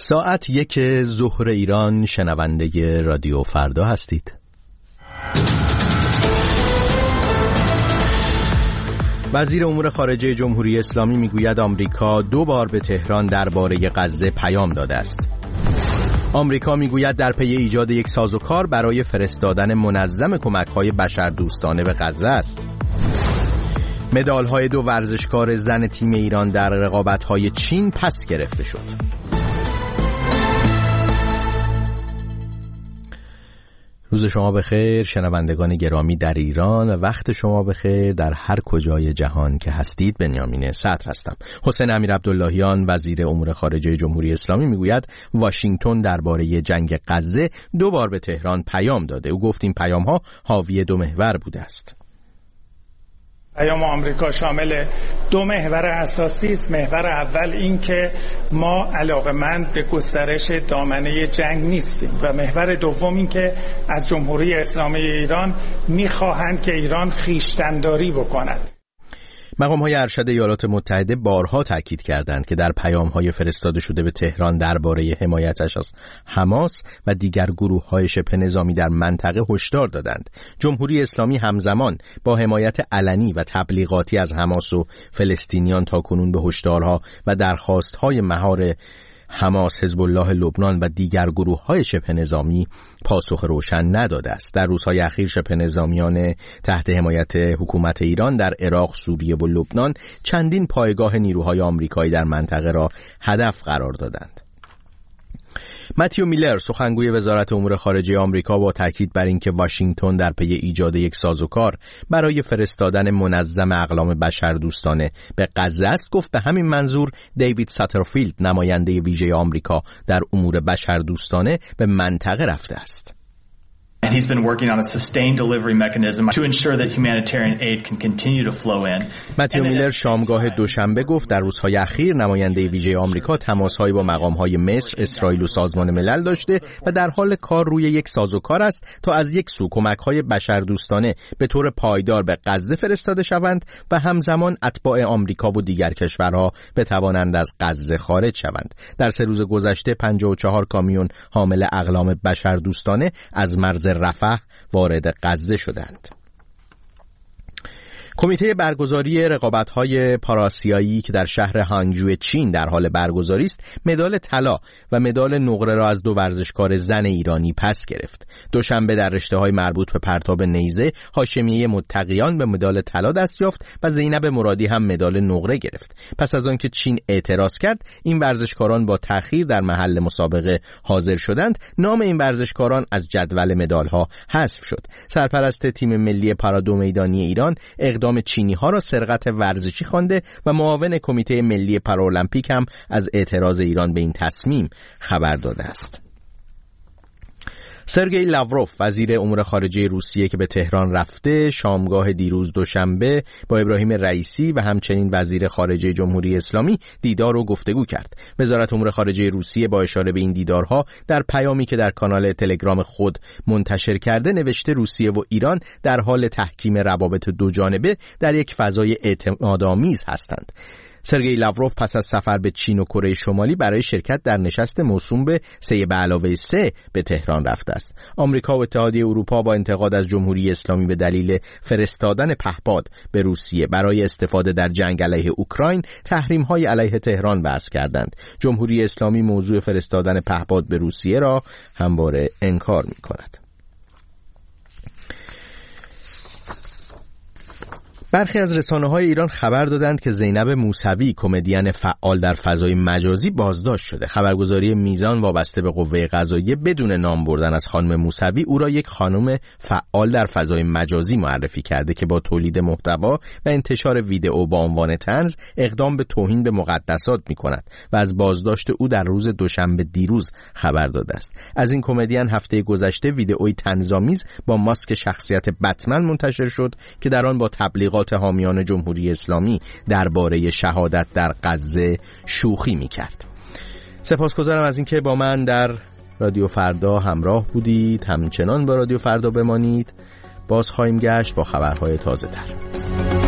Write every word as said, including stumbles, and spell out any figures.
ساعت یک ظهر ایران، شنونده رادیو فردا هستید. وزیر امور خارجه جمهوری اسلامی میگوید آمریکا دو بار به تهران درباره غزه پیام داده است. آمریکا میگوید در پی ایجاد یک سازوکار برای فرستادن منظم کمک‌های بشردوستانه به غزه است. مدال‌های دو ورزشکار زن تیم ایران در رقابت‌های چین پس گرفته شد. روز شما بخیر شنوندگان گرامی در ایران و وقت شما بخیر در هر کجای جهان که هستید. بنیامین صدر هستم. حسین امیرعبداللهیان وزیر امور خارجه جمهوری اسلامی میگوید واشنگتن درباره جنگ غزه دو بار به تهران پیام داده. او گفت این پیام‌ها حاوی دو محور بوده است. پیام آمریکا شامل دو محور اساسی است. محور اول این که ما علاقه‌مند به گسترش دامنه جنگ نیستیم و محور دوم این که از جمهوری اسلامی ایران می‌خواهند که ایران خویشتن‌داری بکند. مقام‌های ارشد ایالات متحده بارها تاکید کردند که در پیام‌های فرستاده شده به تهران درباره حمایتش از حماس و دیگر گروه‌های شبه نظامی در منطقه هشدار دادند. جمهوری اسلامی همزمان با حمایت علنی و تبلیغاتی از حماس و فلسطینیان تاکنون به هشدارها و درخواست‌های مهار حماس، حزب الله لبنان و دیگر گروه‌های شبه نظامی پاسخ روشن نداده است. در روزهای اخیر شبه نظامیان تحت حمایت حکومت ایران در عراق، سوریه و لبنان چندین پایگاه نیروهای آمریکایی در منطقه را هدف قرار دادند. متیو میلر سخنگوی وزارت امور خارجه آمریکا با تاکید بر اینکه واشنگتن در پی ایجاد یک سازوکار برای فرستادن منظم اقلام بشردوستانه به غزه است گفت به همین منظور دیوید ساترفیلد نماینده ویژه آمریکا در امور بشردوستانه به منطقه رفته است. And he's been working on a sustained delivery mechanism to ensure that humanitarian aid can continue to flow in. متیو میلر شامگاه دوشنبه گفت در روزهای اخیر نماینده ویژه آمریکا تماس‌هایی با مقام‌های مصر، اسرائیل و سازمان ملل داشته و در حال کار روی یک سازوکار است تا از یک سو کمک‌های بشردوستانه به طور پایدار به غزه فرستاده شوند و همزمان اتباع آمریکا و دیگر کشورها بتوانند از غزه خارج شوند. در سه روز گذشته پنجاه و چهار کامیون حامل اقلام بشردوستانه از مرز رفح وارد غزه شدند. کمیته برگزاری رقابت‌های پاراسیایی که در شهر هانگجو چین در حال برگزاری است، مدال طلا و مدال نقره را از دو ورزشکار زن ایرانی پس گرفت. دوشنبه در رشته‌های مربوط به پرتاب نیزه، هاشمیه متقیان به مدال طلا دست یافت و زینب مرادی هم مدال نقره گرفت. پس از آنکه چین اعتراض کرد، این ورزشکاران با تأخیر در محل مسابقه حاضر شدند. نام این ورزشکاران از جدول مدال‌ها حذف شد. سرپرست تیم ملی پارادو میدانی ایران اقدام چینی ها را سرقت ورزشی خوانده و معاون کمیته ملی پارالمپیک هم از اعتراض ایران به این تصمیم خبر داده است. سرگئی لاوروف وزیر امور خارجه روسیه که به تهران رفته شامگاه دیروز دوشنبه با ابراهیم رئیسی و همچنین وزیر خارجه جمهوری اسلامی دیدار و گفتگو کرد. وزارت امور خارجه روسیه با اشاره به این دیدارها در پیامی که در کانال تلگرام خود منتشر کرده نوشته روسیه و ایران در حال تحکیم روابط دو جانبه در یک فضای اعتمادآمیز هستند. سرگئی لاوروف پس از سفر به چین و کره شمالی برای شرکت در نشست موسوم به سه به علاوه سه به تهران رفته است. آمریکا و اتحادیه اروپا با انتقاد از جمهوری اسلامی به دلیل فرستادن پهپاد به روسیه برای استفاده در جنگ علیه اوکراین تحریم‌های علیه تهران وضع کردند. جمهوری اسلامی موضوع فرستادن پهپاد به روسیه را همواره انکار می‌کند. برخی از رسانه‌های ایران خبر دادند که زینب موسوی کمدین فعال در فضای مجازی بازداشت شده. خبرگزاری میزان وابسته به قوه قضاییه بدون نام بردن از خانم موسوی او را یک خانم فعال در فضای مجازی معرفی کرده که با تولید محتوا و انتشار ویدئو با عنوان طنز اقدام به توهین به مقدسات می‌کند و از بازداشت او در روز دوشنبه دیروز خبر داده است. از این کمدین هفته گذشته ویدئویی طنزآمیز با ماسک شخصیت بتمن منتشر شد که در آن با تبلیغات حامیان جمهوری اسلامی درباره شهادت در غزه شوخی می‌کرد. سپاسگزارم از اینکه با من در رادیو فردا همراه بودید. همچنان با رادیو فردا بمانید. باز خواهیم گشت با خبرهای تازه‌تر.